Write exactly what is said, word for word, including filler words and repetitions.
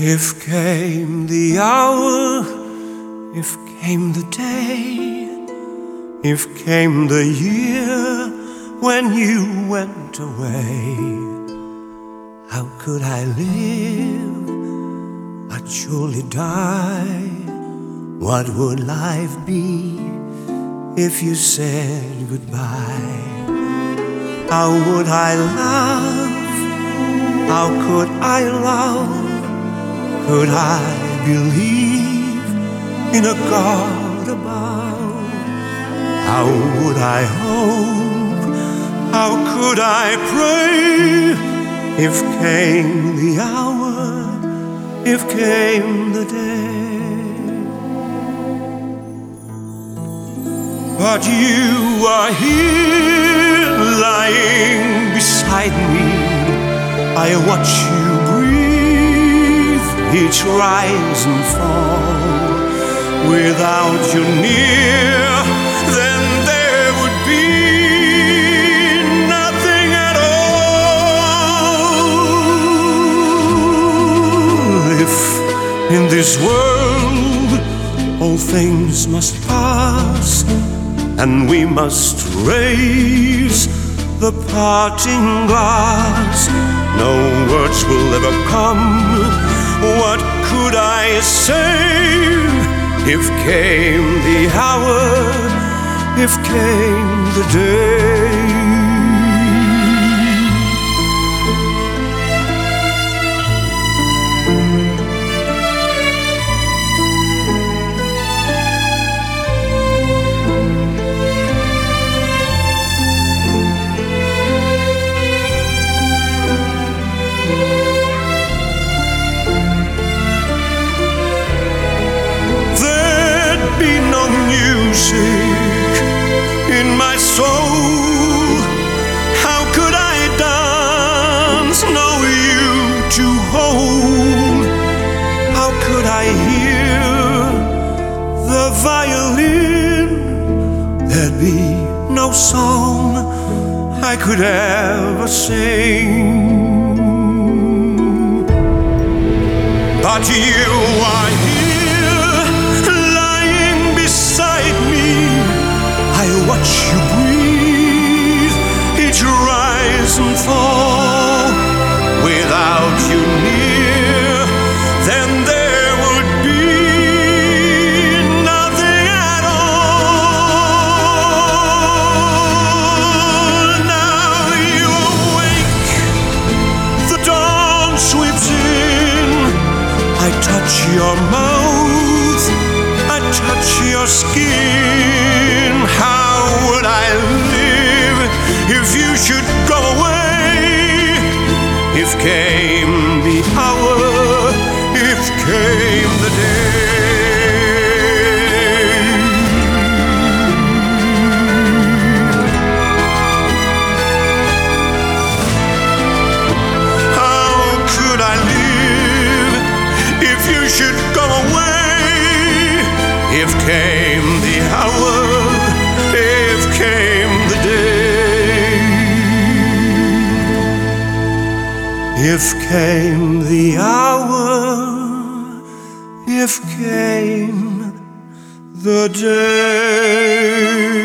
If came the hour, if came the day, if came the year when you went away, how could I live? I'd surely die. What would life be if you said goodbye? How would I love? How could I love? Could I believe in a God above? How would I hope? How could I pray? If came the hour, if came the day. But you are here, lying beside me. I watch you breathe, each rise and fall. Without you near, then there would be nothing at all. If in this world all things must pass, and we must raise the parting glass, no words will ever come. What could I say if came the hour, if came the day? Music in my soul, how could I dance? No you to hold. How could I hear the violin? There'd be no song I could ever sing. But you are here, I watch you breathe, each rise and fall. Without you near, then there would be nothing at all. Now you awake, the dawn sweeps in. I touch your mouth, I touch your skin. How would I live if you should go away? If came the hour, if came the day. How could I live if you should go away? If came the hour, if came the day. If came the hour, if came the day.